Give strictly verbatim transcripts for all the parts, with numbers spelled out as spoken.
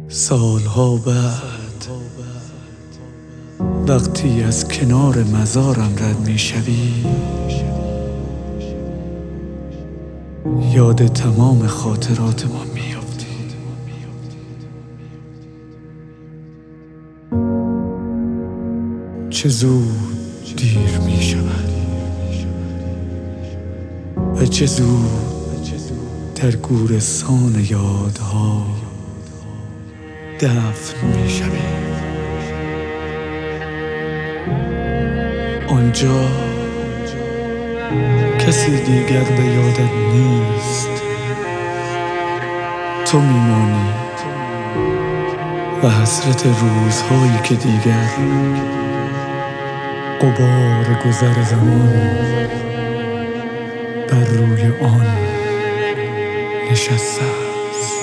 سالها بعد وقتی از کنار مزارم رد می شوی، یاد تمام خاطرات ما می افتی. چه زود دیر می شود و چه زود در گورستان یادها دفن می شوی. آنجا کسی دیگر به یادت نیست، تو میمانی و حسرت روزهایی که دیگر غبار گذر زمان بر روی آن نشسته است.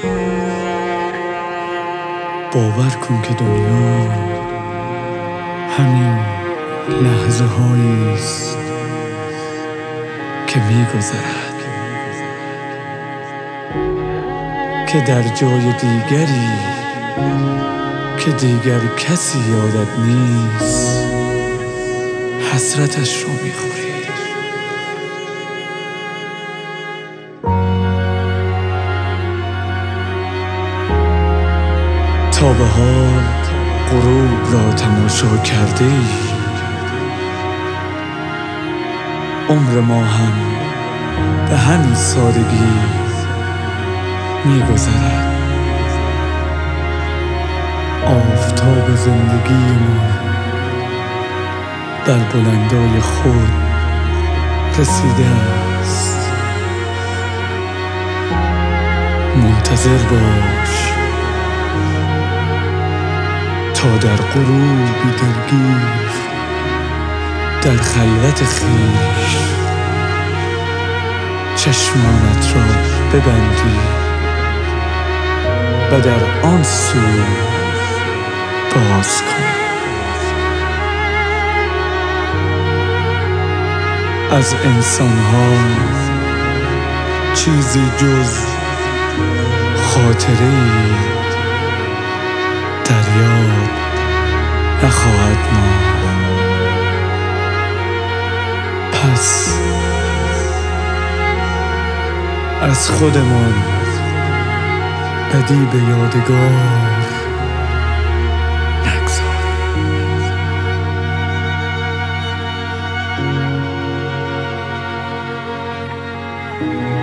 باور کن که دنیا همین لحظه هایی است که می گذرد، که در جای دیگری که دیگر کسی یادت نیست حسرتش رو می خوری. تا به حال غروب را تماشا کرده ای؟ عمر ما هم به همین سادگی می گذرد. آفتاب زندگی ما در بلندای خود رسیده است. منتظر باش تا در غروبی دلگیر در خلوت خویش چشمانت را ببندی و در آن سو باز کنی. از انسانها چیزی جز خاطره‌ای در یاد نخواهد ماند. پس از خودمان بدی به یادگار نگذاریم.